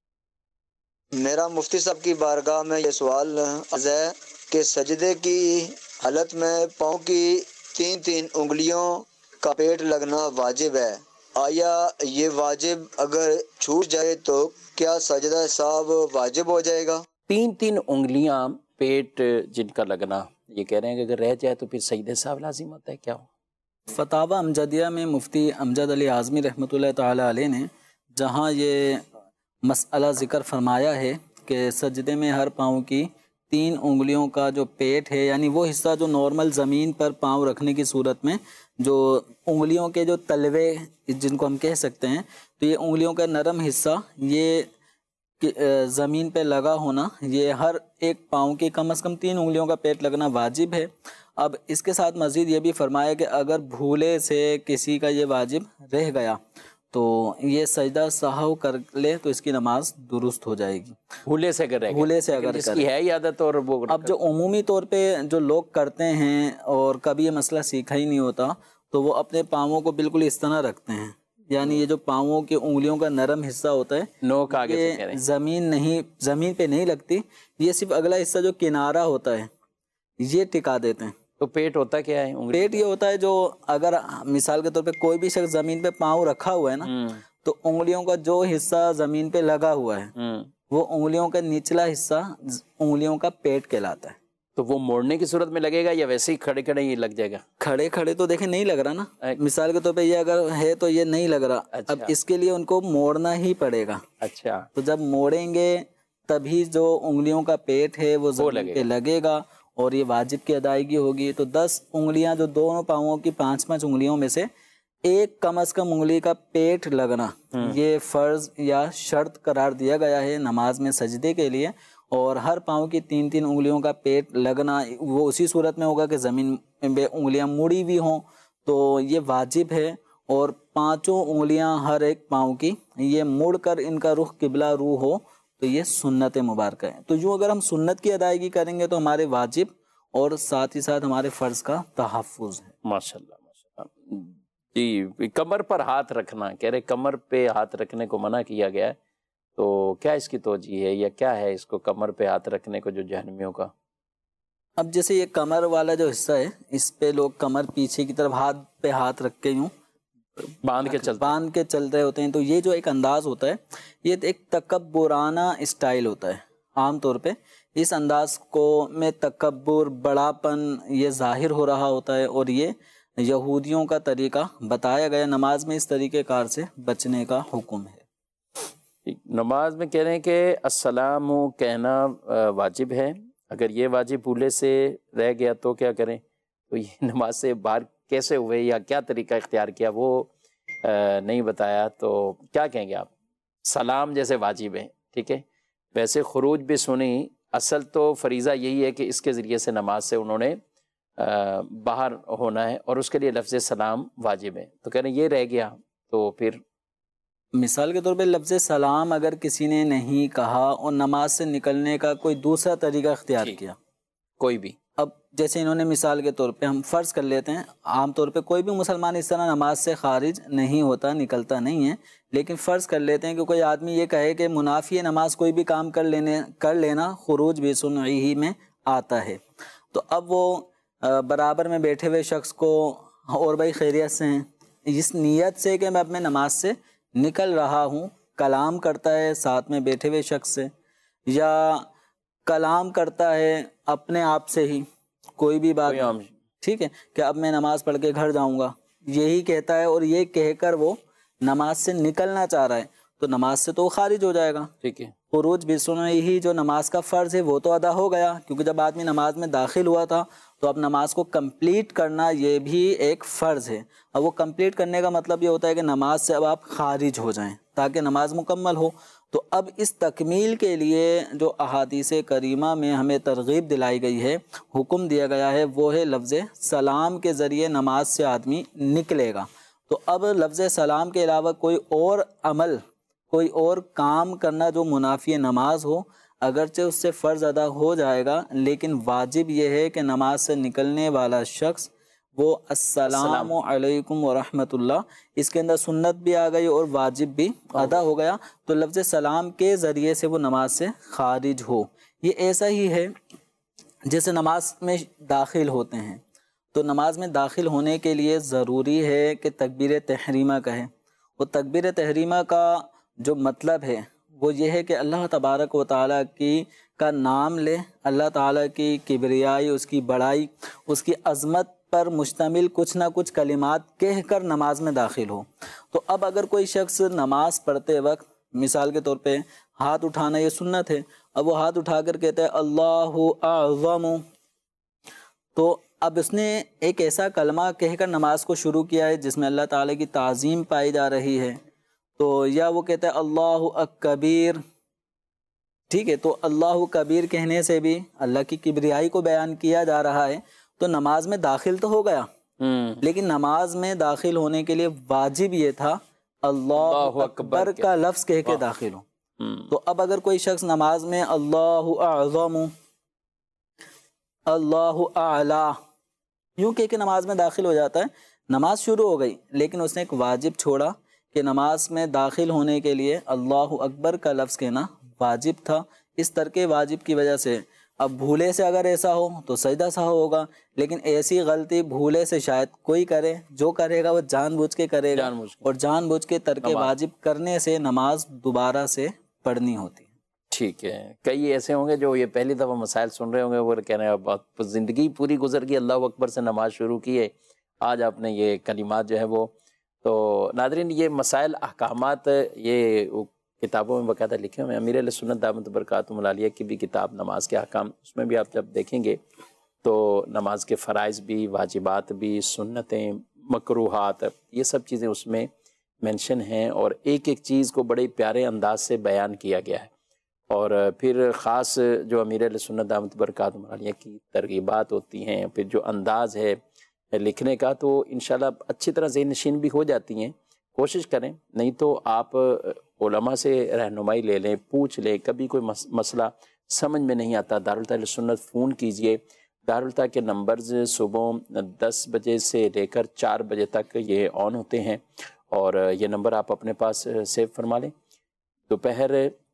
میرا مفتی صاحب کی بارگاہ میں یہ سوال ہے کہ سجدے کی حالت میں پاؤں کی تین تین انگلیوں کا پیٹ لگنا واجب ہے, آیا یہ واجب اگر چھوٹ جائے تو کیا سجدہ صاحب واجب ہو جائے گا؟ تین تین انگلیاں پیٹ جن کا لگنا, یہ کہہ رہے ہیں کہ اگر رہ جائے تو پھر سجدہ صاحب لازم ہوتا ہے, کیا ہو؟ فتاوی امجدیہ میں مفتی امجد علی اعظمی رحمۃ اللہ تعالی علیہ نے جہاں یہ مسئلہ ذکر فرمایا ہے کہ سجدے میں ہر پاؤں کی تین انگلیوں کا جو پیٹ ہے, یعنی وہ حصہ جو نارمل زمین پر پاؤں رکھنے کی صورت میں جو انگلیوں کے جو تلوے جن کو ہم کہہ سکتے ہیں, تو یہ انگلیوں کا نرم حصہ یہ زمین پہ لگا ہونا, یہ ہر ایک پاؤں کی کم از کم تین انگلیوں کا پیٹ لگنا واجب ہے. اب اس کے ساتھ مزید یہ بھی فرمایا کہ اگر بھولے سے کسی کا یہ واجب رہ گیا تو یہ سجدہ سہو کر لے تو اس کی نماز درست ہو جائے گی. بھولے سے اگر بھولے سے اگر اس کی ہے عادت, اور وہ اب جو عمومی طور پہ جو لوگ کرتے ہیں اور کبھی یہ مسئلہ سیکھا ہی نہیں ہوتا تو وہ اپنے پاؤں کو بالکل اس طرح رکھتے ہیں, یعنی یہ جو پاؤں کے انگلیوں کا نرم حصہ ہوتا ہے نوک آگے سے کہہ رہے ہیں, زمین نہیں زمین پہ نہیں لگتی, یہ صرف اگلا حصہ جو کنارہ ہوتا ہے یہ ٹکا دیتے ہیں. تو پیٹ ہوتا کیا ہے؟ پیٹ یہ ہوتا ہے جو اگر مثال کے طور پہ کوئی بھی شخص زمین پہ پاؤں رکھا ہوا ہے نا, تو انگلیوں کا جو حصہ زمین پہ لگا ہوا ہے وہ انگلیوں کا نچلا حصہ انگلیوں کا پیٹ کہلاتا ہے. تو وہ موڑنے کی صورت میں لگے گا یا ویسے ہی کھڑے کھڑے ہی لگ جائے گا؟ کھڑے کھڑے تو دیکھیں نہیں لگ رہا نا, مثال کے طور پہ یہ اگر ہے تو یہ نہیں لگ رہا. اچھا. اب اس کے لیے ان کو موڑنا ہی پڑے گا. اچھا, تو جب موڑیں گے تبھی جو انگلیوں کا پیٹ ہے وہ زمین پہ لگے گا اور یہ واجب کی ادائیگی ہوگی. تو دس انگلیاں جو دونوں پاؤں کی پانچ پانچ انگلیوں میں سے ایک کم از کم انگلی کا پیٹ لگنا یہ فرض یا شرط قرار دیا گیا ہے نماز میں سجدے کے لیے. اور ہر پاؤں کی تین تین انگلیوں کا پیٹ لگنا وہ اسی صورت میں ہوگا کہ زمین پہ انگلیاں مڑی ہوئی ہوں, تو یہ واجب ہے. اور پانچوں انگلیاں ہر ایک پاؤں کی یہ مڑ کر ان کا رخ قبلہ رو ہو تو یہ سنت مبارکہ ہے. تو یوں اگر ہم سنت کی ادائیگی کریں گے تو ہمارے واجب اور ساتھ ہی ساتھ ہمارے فرض کا تحفظ ہے. ماشاءاللہ ماشاءاللہ. جی, کمر پر ہاتھ رکھنا, کہہ رہے کمر پہ ہاتھ رکھنے کو منع کیا گیا ہے, تو کیا اس کی توجہ ہے یا کیا ہے اس کو کمر پہ ہاتھ رکھنے کو جو جہنمیوں کا؟ اب جیسے یہ کمر والا جو حصہ ہے اس پہ لوگ کمر پیچھے کی طرف ہاتھ پہ ہاتھ رکھ کے یوں باندھ کے چلتے باندھ کے چل رہے ہوتے ہیں, تو یہ جو ایک انداز ہوتا ہے یہ ایک تکبرانہ اسٹائل ہوتا ہے. عام طور پہ اس انداز کو میں تکبر بڑا پن یہ ظاہر ہو رہا ہوتا ہے, اور یہ یہودیوں کا طریقہ بتایا گیا. نماز میں اس طریقے کار سے بچنے کا حکم ہے. نماز میں کہہ رہے ہیں کہ السلام کہنا واجب ہے, اگر یہ واجب بھولے سے رہ گیا تو کیا کریں؟ تو یہ نماز سے باہر کیسے ہوئے یا کیا طریقہ اختیار کیا وہ نہیں بتایا, تو کیا کہیں گے آپ؟ سلام جیسے واجب ہے, ٹھیک ہے, ویسے خروج بھی سنی, اصل تو فریضہ یہی ہے کہ اس کے ذریعے سے نماز سے انہوں نے باہر ہونا ہے اور اس کے لیے لفظ سلام واجب ہے. تو کہہ رہے ہیں یہ رہ گیا تو پھر مثال کے طور پہ لفظ سلام اگر کسی نے نہیں کہا اور نماز سے نکلنے کا کوئی دوسرا طریقہ اختیار کیا, کوئی بھی, اب جیسے انہوں نے مثال کے طور پہ ہم فرض کر لیتے ہیں, عام طور پہ کوئی بھی مسلمان اس طرح نماز سے خارج نہیں ہوتا, نکلتا نہیں ہے, لیکن فرض کر لیتے ہیں کہ کوئی آدمی یہ کہے کہ منافی نماز کوئی بھی کام کر لینے کر لینا خروج بھی سنعی ہی میں آتا ہے۔ تو اب وہ برابر میں بیٹھے ہوئے شخص کو اور بھائی خیریت سے ہیں، اس نیت سے کہ میں اپنے نماز سے نکل رہا ہوں، کلام کرتا ہے ساتھ میں بیٹھے ہوئے شخص سے، یا کلام کرتا ہے اپنے آپ سے ہی کوئی بھی بات، ٹھیک ہے، کہ اب میں نماز پڑھ کے گھر جاؤں گا، یہی کہتا ہے اور یہ کہہ کر وہ نماز سے نکلنا چاہ رہا ہے، تو نماز سے تو وہ خارج ہو جائے گا۔ ٹھیک ہے، خروج بسنہ ہی جو نماز کا فرض ہے وہ تو ادا ہو گیا، کیونکہ جب آدمی نماز میں داخل ہوا تھا تو اب نماز کو کمپلیٹ کرنا یہ بھی ایک فرض ہے۔ اب وہ کمپلیٹ کرنے کا مطلب یہ ہوتا ہے کہ نماز سے اب آپ خارج ہو جائیں تاکہ نماز مکمل ہو۔ تو اب اس تکمیل کے لیے جو احادیث کریمہ میں ہمیں ترغیب دلائی گئی ہے، حکم دیا گیا ہے، وہ ہے لفظ سلام کے ذریعے نماز سے آدمی نکلے گا۔ تو اب لفظ سلام کے علاوہ کوئی اور عمل، کوئی اور کام کرنا جو منافی نماز ہو، اگرچہ اس سے فرض ادا ہو جائے گا، لیکن واجب یہ ہے کہ نماز سے نکلنے والا شخص وہ السلام علیکم ورحمۃ اللہ، اس کے اندر سنت بھی آ گئی اور واجب بھی ادا ہو گیا، تو لفظ سلام کے ذریعے سے وہ نماز سے خارج ہو۔ یہ ایسا ہی ہے جیسے نماز میں داخل ہوتے ہیں، تو نماز میں داخل ہونے کے لیے ضروری ہے کہ تکبیر تحریمہ کہے۔ وہ تکبیر تحریمہ کا جو مطلب ہے وہ یہ ہے کہ اللہ تبارک و تعالیٰ کی کا نام لے، اللہ تعالیٰ کی کبریائی، اس کی بڑائی، اس کی عظمت پر مشتمل کچھ نہ کچھ کلمات کہہ کر نماز میں داخل ہو۔ تو اب اگر کوئی شخص نماز پڑھتے وقت مثال کے طور پہ ہاتھ اٹھانا یہ سنت ہے، اب وہ ہاتھ اٹھا کر کہتا ہے اللہ اعظم، تو اب اس نے ایک ایسا کلمہ کہہ کر نماز کو شروع کیا ہے جس میں اللہ تعالیٰ کی تعظیم پائی جا رہی ہے، تو یا وہ کہتا ہے اللہ اکبر، ٹھیک ہے، تو اللہ کبیر کہنے سے بھی اللہ کی کبریائی کو بیان کیا جا رہا ہے، تو نماز میں داخل تو ہو گیا، لیکن نماز میں داخل ہونے کے لیے واجب یہ تھا اللہ اکبر کا لفظ کہہ کے داخل ہو۔ تو اب اگر کوئی شخص نماز میں اللہ اعظم، اللہ اعلی یوں کہہ کے نماز میں داخل ہو جاتا ہے، نماز شروع ہو گئی، لیکن اس نے ایک واجب چھوڑا کہ نماز میں داخل ہونے کے لیے اللہ اکبر کا لفظ کہنا واجب تھا۔ اس ترک واجب کی وجہ سے اب بھولے سے اگر ایسا ہو تو سجدہ سہو ہوگا، لیکن ایسی غلطی بھولے سے شاید کوئی کرے، جو کرے گا وہ جان بوجھ کے کرے گا، اور جان بوجھ کے ترک واجب کرنے سے نماز دوبارہ سے پڑھنی ہوتی ہے۔ ٹھیک ہے، کئی ایسے ہوں گے جو یہ پہلی دفعہ مسائل سن رہے ہوں گے، وہ کہہ رہے ہیں اب زندگی پوری گزر گئی، اللہ اکبر سے نماز شروع کی ہے، آج آپ نے یہ کلمات جو ہے وہ۔ تو ناظرین، یہ مسائل احکامات یہ کتابوں میں باقاعدہ لکھے ہوئے ہیں، امیر اہل سنت دامت برکاتہم العالیہ کی بھی کتاب نماز کے احکام، اس میں بھی آپ جب دیکھیں گے تو نماز کے فرائض بھی، واجبات بھی، سنتیں، مکروہات، یہ سب چیزیں اس میں مینشن ہیں، اور ایک ایک چیز کو بڑے پیارے انداز سے بیان کیا گیا ہے۔ اور پھر خاص جو امیر اہل سنت دامت برکاتہم العالیہ کی ترغیبات ہوتی ہیں، پھر جو انداز ہے لکھنے کا، تو انشاءاللہ اچھی طرح ذہن نشین بھی ہو جاتی ہیں۔ کوشش کریں، نہیں تو آپ علماء سے رہنمائی لے لیں، پوچھ لیں، کبھی کوئی مسئلہ سمجھ میں نہیں آتا دارالتہ اہل سنت فون کیجئے، دارالتہ کے نمبرز صبح دس بجے سے لے کر چار بجے تک یہ آن ہوتے ہیں، اور یہ نمبر آپ اپنے پاس سیو فرما لیں۔ دوپہر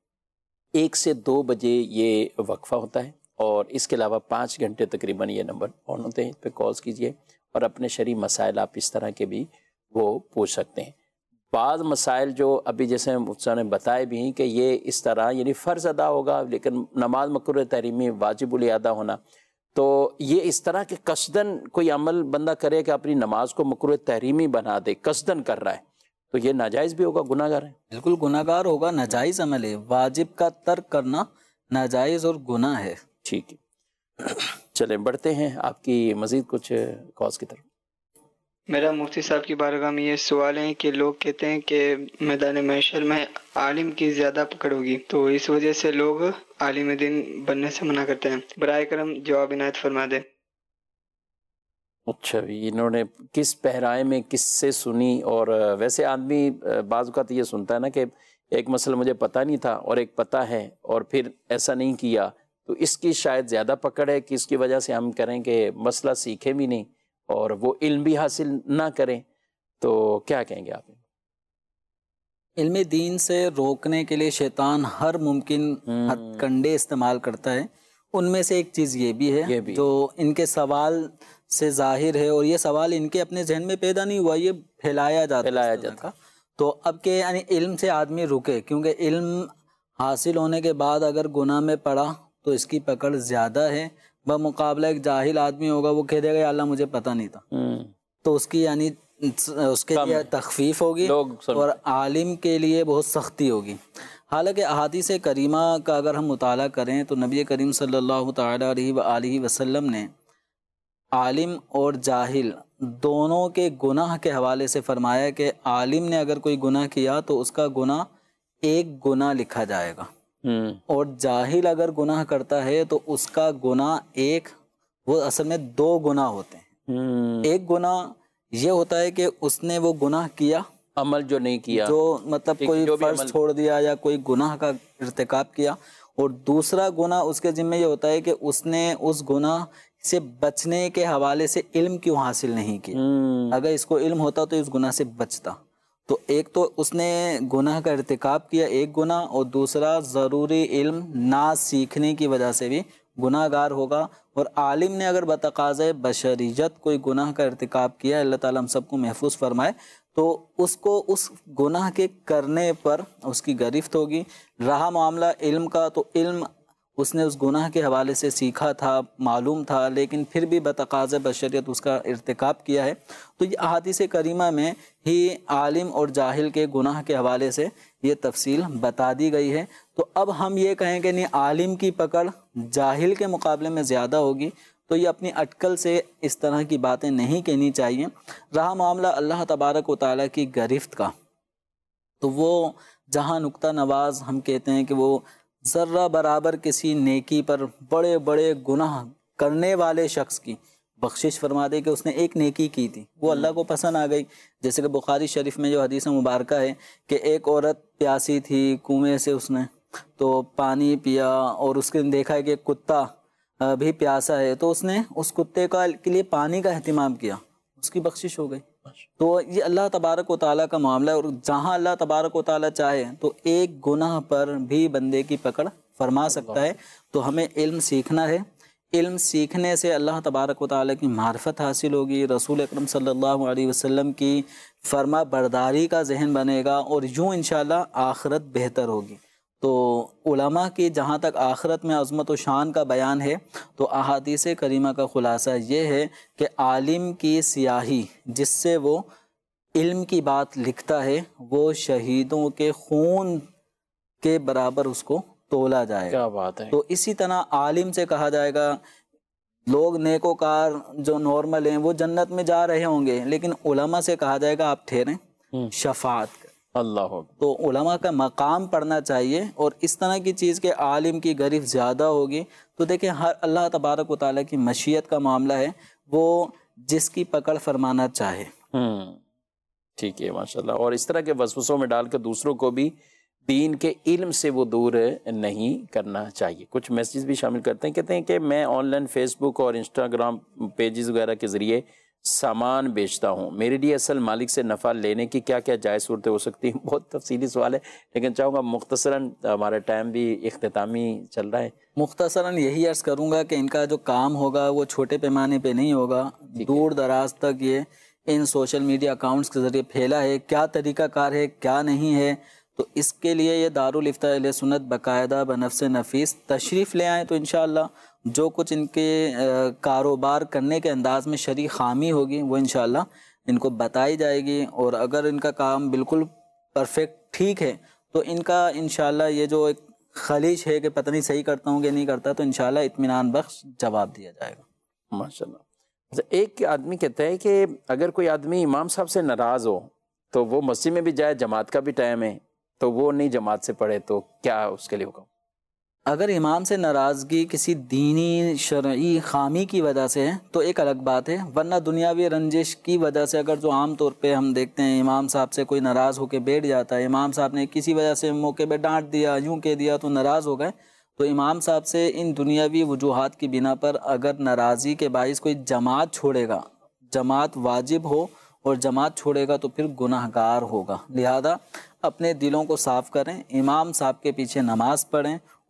ایک سے دو بجے یہ وقفہ ہوتا ہے، اور اس کے علاوہ پانچ گھنٹے تقریباً یہ نمبر آن ہوتے ہیں، اس پہ کالز کیجئے، اور اپنے شرعی مسائل آپ اس طرح کے بھی وہ پوچھ سکتے ہیں۔ بعض مسائل جو ابھی جیسے مفتیوں نے بتائے بھی ہیں کہ یہ اس طرح یعنی فرض ادا ہوگا، لیکن نماز مکروہ تحریمی واجب الادا ہونا، تو یہ اس طرح کہ قصدن کوئی عمل بندہ کرے کہ اپنی نماز کو مکروہ تحریمی بنا دے، قصدن کر رہا ہے، تو یہ ناجائز بھی ہوگا، گناہ گار ہے، بالکل گناہ گار ہوگا، ناجائز عمل ہے، واجب کا ترک کرنا ناجائز اور گناہ ہے۔ ٹھیک ہے، چلیں بڑھتے ہیں آپ کی مزید کچھ کاز کی طرف۔ میرا مفتی صاحب کی بارگاہ میں یہ سوال ہے کہ لوگ کہتے ہیں کہ میدان محشر میں عالم کی زیادہ پکڑ ہوگی، تو اس وجہ سے لوگ عالم دین بننے سے منع کرتے ہیں، برائے کرم جواب عنایت فرما دیں۔ اچھا، انہوں نے کس پہرائے میں کس سے سنی؟ اور ویسے آدمی بعض اوقات یہ سنتا ہے نا کہ ایک مسئلہ مجھے پتہ نہیں تھا اور ایک پتہ ہے، اور پھر ایسا نہیں کیا، تو اس کی شاید زیادہ پکڑ ہے کہ اس کی وجہ سے ہم کریں کہ مسئلہ سیکھیں بھی نہیں اور وہ علم بھی حاصل نہ کریں، تو کیا کہیں گے آپ؟ علم دین سے روکنے کے لیے شیطان ہر ممکن ہتھ کنڈے استعمال کرتا ہے، ان میں سے ایک چیز یہ بھی ہے بھی جو ان کے سوال سے ظاہر ہے، اور یہ سوال ان کے اپنے ذہن میں پیدا نہیں ہوا، یہ پھیلایا جاتا پھیلایا جاتا تو اب کہ یعنی علم سے آدمی رکے، کیونکہ علم حاصل ہونے کے بعد اگر گناہ میں پڑا تو اس کی پکڑ زیادہ ہے، بمقابلہ ایک جاہل آدمی ہوگا وہ کہہ دے گا یا اللہ مجھے پتہ نہیں تھا، تو اس کی یعنی اس کے لیے تخفیف ہوگی اور عالم کے لیے بہت سختی ہوگی۔ حالانکہ احادیث کریمہ کا اگر ہم مطالعہ کریں تو نبی کریم صلی اللہ تعالیٰ علیہ وآلہ وسلم نے عالم اور جاہل دونوں کے گناہ کے حوالے سے فرمایا کہ عالم نے اگر کوئی گناہ کیا تو اس کا گناہ ایک گناہ لکھا جائے گا، اور جاہل اگر گناہ کرتا ہے تو اس کا گناہ ایک، وہ اصل میں دو گناہ ہوتے ہیں۔ ایک گناہ یہ ہوتا ہے کہ اس نے وہ گناہ کیا، عمل جو نہیں کیا، جو مطلب کوئی فرض چھوڑ دیا یا کوئی گناہ کا ارتکاب کیا، اور دوسرا گناہ اس کے ذمہ یہ ہوتا ہے کہ اس نے اس گناہ سے بچنے کے حوالے سے علم کیوں حاصل نہیں کیا۔ اگر اس کو علم ہوتا تو اس گناہ سے بچتا۔ تو ایک تو اس نے گناہ کا ارتکاب کیا ایک گناہ، اور دوسرا ضروری علم نہ سیکھنے کی وجہ سے بھی گناہ گار ہوگا۔ اور عالم نے اگر بتقاضۂ بشریت کوئی گناہ کا ارتکاب کیا، اللہ تعالیٰ ہم سب کو محفوظ فرمائے، تو اس کو اس گناہ کے کرنے پر اس کی گرفت ہوگی۔ رہا معاملہ علم کا، تو علم اس نے اس گناہ کے حوالے سے سیکھا تھا، معلوم تھا، لیکن پھر بھی بتقاضۂ بشریت اس کا ارتکاب کیا ہے۔ تو یہ احادیث کریمہ میں ہی عالم اور جاہل کے گناہ کے حوالے سے یہ تفصیل بتا دی گئی ہے۔ تو اب ہم یہ کہیں کہ نہیں عالم کی پکڑ جاہل کے مقابلے میں زیادہ ہوگی، تو یہ اپنی اٹکل سے اس طرح کی باتیں نہیں کہنی چاہیے۔ رہا معاملہ اللہ تبارک و تعالیٰ کی گرفت کا، تو وہ جہاں نقطہ نواز ہم کہتے ہیں کہ وہ ذرہ برابر کسی نیکی پر بڑے بڑے گناہ کرنے والے شخص کی بخشش فرما دے کہ اس نے ایک نیکی کی تھی، وہ اللہ کو پسند آ گئی، جیسے کہ بخاری شریف میں جو حدیث مبارکہ ہے کہ ایک عورت پیاسی تھی، کنویں سے اس نے تو پانی پیا، اور اس کے دیکھا ہے کہ ایک کتا بھی پیاسا ہے، تو اس نے اس کتے کا کے لیے پانی کا اہتمام کیا، اس کی بخشش ہو گئی۔ تو یہ اللہ تبارک و تعالیٰ کا معاملہ ہے، اور جہاں اللہ تبارک و تعالیٰ چاہے تو ایک گناہ پر بھی بندے کی پکڑ فرما سکتا ہے۔ تو ہمیں علم سیکھنا ہے، علم سیکھنے سے اللہ تبارک و تعالیٰ کی معرفت حاصل ہوگی، رسول اکرم صلی اللہ علیہ وسلم کی فرما برداری کا ذہن بنے گا، اور یوں انشاءاللہ آخرت بہتر ہوگی۔ تو علماء کی جہاں تک آخرت میں عظمت و شان کا بیان ہے، تو احادیث کریمہ کا خلاصہ یہ ہے کہ عالم کی سیاہی جس سے وہ علم کی بات لکھتا ہے، وہ شہیدوں کے خون کے برابر اس کو تولا جائے گا۔ کیا بات ہے۔ تو اسی طرح عالم سے کہا جائے گا، لوگ نیکوکار جو نارمل ہیں وہ جنت میں جا رہے ہوں گے، لیکن علماء سے کہا جائے گا آپ ٹھہریں شفاعت کریں۔ اللہ ہو۔ تو علماء کا مقام پڑھنا چاہیے، اور اس طرح کی چیز کے عالم کی گرفت زیادہ ہوگی۔ تو دیکھیں ہر اللہ تبارک و تعالیٰ کی مشیت کا معاملہ ہے، وہ جس کی پکڑ فرمانا چاہے۔ ہوں ٹھیک ہے، ماشاءاللہ۔ اور اس طرح کے وسوسوں میں ڈال کر دوسروں کو بھی دین کے علم سے وہ دور نہیں کرنا چاہیے۔ کچھ میسیج بھی شامل کرتے ہیں، کہتے ہیں کہ میں آن لائن فیس بک اور انسٹاگرام پیجز وغیرہ کے ذریعے سامان بیچتا ہوں، میرے لیے اصل مالک سے نفع لینے کی کیا کیا جائز صورتیں ہو سکتی ہیں؟ بہت تفصیلی سوال ہے، لیکن چاہوں گا مختصراً، ہمارا ٹائم بھی اختتامی چل رہا ہے، مختصراً یہی عرض کروں گا کہ ان کا جو کام ہوگا وہ چھوٹے پیمانے پہ نہیں ہوگا، دور دراز تک یہ ان سوشل میڈیا اکاؤنٹس کے ذریعے پھیلا ہے۔ کیا طریقہ کار ہے، کیا نہیں ہے، تو اس کے لیے یہ دارالفتاء اہل سنت باقاعدہ بنفس نفیس تشریف لے آئیں، تو انشاءاللہ جو کچھ ان کے کاروبار کرنے کے انداز میں شرعی خامی ہوگی وہ انشاءاللہ ان کو بتائی جائے گی، اور اگر ان کا کام بالکل پرفیکٹ ٹھیک ہے تو ان کا انشاءاللہ یہ جو ایک خلیج ہے کہ پتہ نہیں صحیح کرتا ہوں کہ نہیں کرتا، تو انشاءاللہ اطمینان بخش جواب دیا جائے گا۔ ماشاءاللہ۔ ایک آدمی کہتا ہے کہ اگر کوئی آدمی امام صاحب سے ناراض ہو تو وہ مسجد میں بھی جائے، جماعت کا بھی ٹائم ہے، تو وہ نہیں جماعت سے پڑھے، تو کیا اس کے لیے حکم؟ اگر امام سے ناراضگی کسی دینی شرعی خامی کی وجہ سے ہے تو ایک الگ بات ہے، ورنہ دنیاوی رنجش کی وجہ سے اگر جو عام طور پہ ہم دیکھتے ہیں امام صاحب سے کوئی ناراض ہو کے بیٹھ جاتا ہے، امام صاحب نے کسی وجہ سے موقع پہ ڈانٹ دیا، یوں کہہ دیا تو ناراض ہو گئے، تو امام صاحب سے ان دنیاوی وجوہات کی بنا پر اگر ناراضی کے باعث کوئی جماعت چھوڑے گا، جماعت واجب ہو اور جماعت چھوڑے گا تو پھر گناہ گار ہوگا۔ لہذا اپنے دلوں کو صاف کریں، امام صاحب کے پیچھے نماز پڑھیں،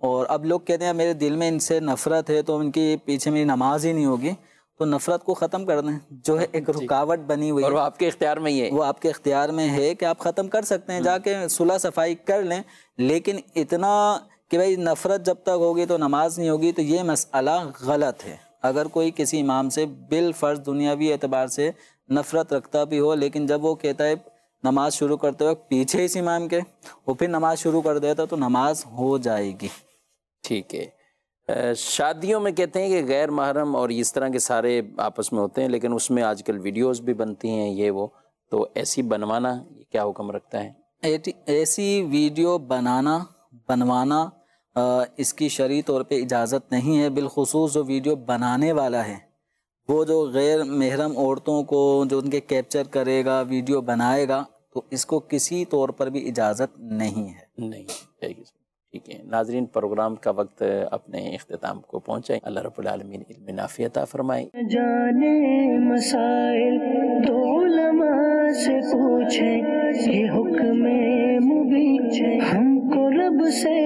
اور اب لوگ کہتے ہیں میرے دل میں ان سے نفرت ہے تو ان کی پیچھے میری نماز ہی نہیں ہوگی، تو نفرت کو ختم کر دیں، جو ہے ایک رکاوٹ بنی ہوئی ہے اور وہ آپ کے اختیار میں ہی ہے، وہ آپ کے اختیار میں ہے کہ آپ ختم کر سکتے ہیں، جا کے صلح صفائی کر لیں، لیکن اتنا کہ بھائی نفرت جب تک ہوگی تو نماز نہیں ہوگی، تو یہ مسئلہ غلط ہے۔ اگر کوئی کسی امام سے بالفرض دنیاوی اعتبار سے نفرت رکھتا بھی ہو، لیکن جب وہ کہتا ہے نماز شروع کرتے وقت پیچھے اس امام کے وہ پھر نماز شروع کر دیتا تو نماز ہو جائے گی۔ ٹھیک ہے۔ شادیوں میں کہتے ہیں کہ غیر محرم اور اس طرح کے سارے آپس میں ہوتے ہیں، لیکن اس میں آج کل ویڈیوز بھی بنتی ہیں یہ وہ، تو ایسی بنوانا کیا حکم رکھتا ہے؟ ایسی ویڈیو بنانا بنوانا اس کی شرعی طور پہ اجازت نہیں ہے، بالخصوص جو ویڈیو بنانے والا ہے وہ جو غیر محرم عورتوں کو جو ان کے کیپچر کرے گا، ویڈیو بنائے گا، تو اس کو کسی طور پر بھی اجازت نہیں ہے۔ نہیں، ٹھیک ہے ناظرین، پروگرام کا وقت اپنے اختتام کو پہنچا ہے۔ اللہ رب العالمین علم نافع عطا فرمائے۔ جانے مسائل تو علماء سے پوچھیں، یہ حکم مبین ہم کو رب سے